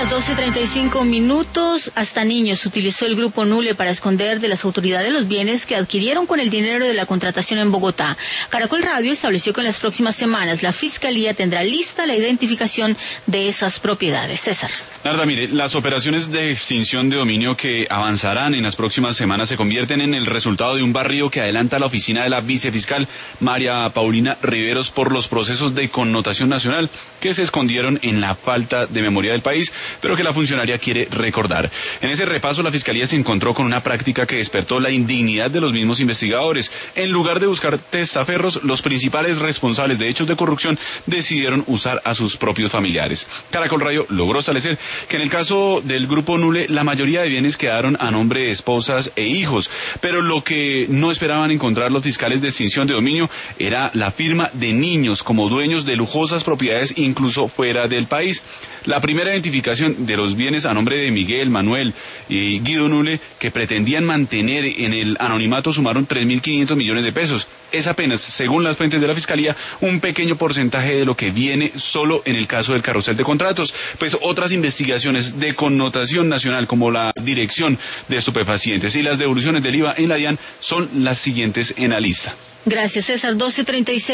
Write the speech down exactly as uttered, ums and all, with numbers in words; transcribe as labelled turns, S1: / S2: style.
S1: las doce y treinta y cinco minutos. Hasta niños utilizó el grupo Nule para esconder de las autoridades los bienes que adquirieron con el dinero de la contratación en Bogotá. Caracol Radio estableció que en las próximas semanas la Fiscalía tendrá lista la identificación de esas propiedades. César.
S2: Narda, mire, las operaciones de extinción de dominio que avanzarán en las próximas semanas se convierten en el resultado de un barrido que adelanta la oficina de la vicefiscal María Paulina Riveros por los procesos de connotación nacional que se escondieron en la falta de memoria del país, pero que la funcionaria quiere recordar. En ese repaso, la Fiscalía se encontró con una práctica que despertó la indignidad de los mismos investigadores. En lugar de buscar testaferros, los principales responsables de hechos de corrupción decidieron usar a sus propios familiares. Caracol Radio logró establecer que en el caso del grupo Nule, la mayoría de bienes quedaron a nombre de esposas e hijos, pero lo que no esperaban encontrar los fiscales de extinción de dominio era la firma de niños como dueños de lujosas propiedades incluso fuera del país. La primera identificación de los bienes a nombre de Miguel, Manuel y Guido Nule, que pretendían mantener en el anonimato, sumaron tres mil quinientos millones de pesos. Es apenas, según las fuentes de la Fiscalía, un pequeño porcentaje de lo que viene solo en el caso del carrusel de contratos, pues otras investigaciones de connotación nacional como la dirección de estupefacientes y las devoluciones del I V A en la DIAN son las siguientes en la lista.
S1: Gracias, César. doce y treinta y seis.